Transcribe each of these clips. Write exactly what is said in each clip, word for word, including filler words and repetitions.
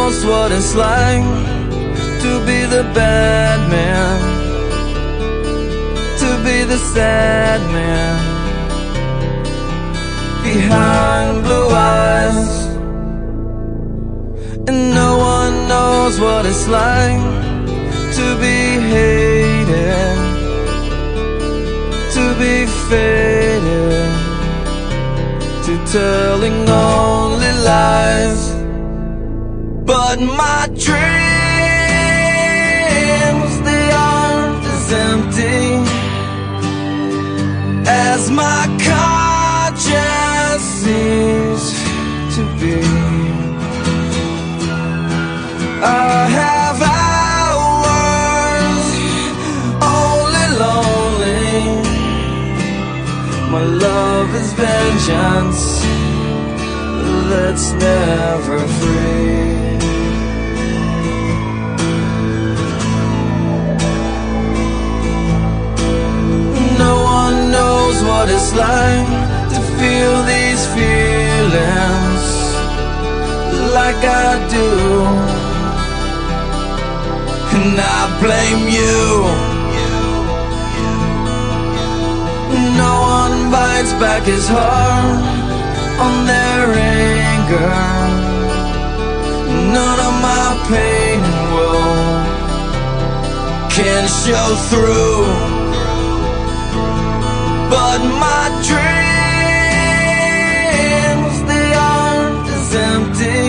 knows what it's like to be the bad man, to be the sad man behind blue eyes. And no one knows what it's like to be hated, to be faded, to telling only lies. But my dreams, they aren't as empty as my conscience seems to be. I have hours only lonely. My love is vengeance that's never free. No one knows what it's like to feel these feelings like I do, and I blame you. No one bites back his heart on their anger. None of my pain and woe can show through. But my dreams, they aren't as empty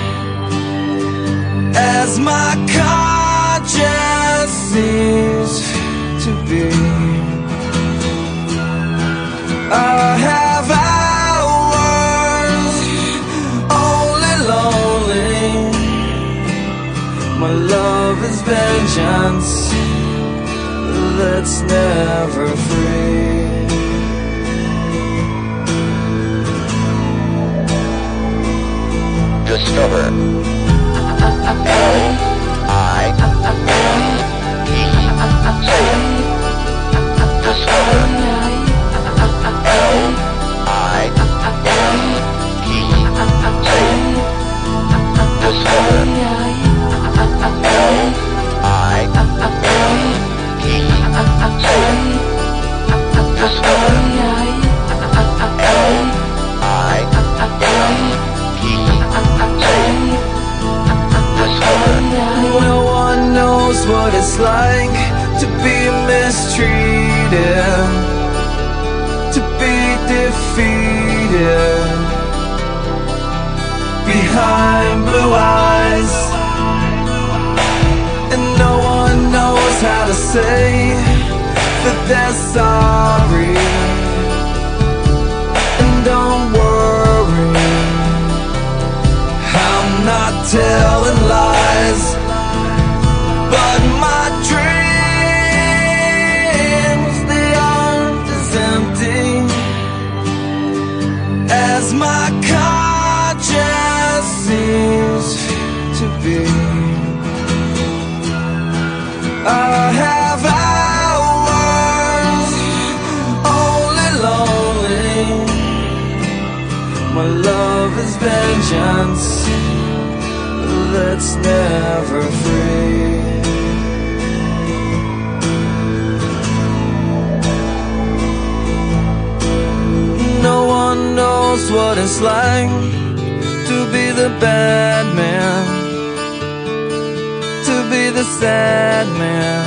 as my conscience seems to be. I have hours only lonely. My love is vengeance that's never free. Discover L I E. Say it. Discover L I E. Say it. Discover L I E. Say it. Discover L I E. No one knows what it's like to be mistreated, to be defeated behind blue eyes. And no one knows how to say that they're sorry. And don't worry, I'm not telling lies. But my dreams, they aren't as empty as my conscience seems to be. I have hours only lonely. My love is vengeance that's never free. No one knows what it's like to be the bad man, to be the sad man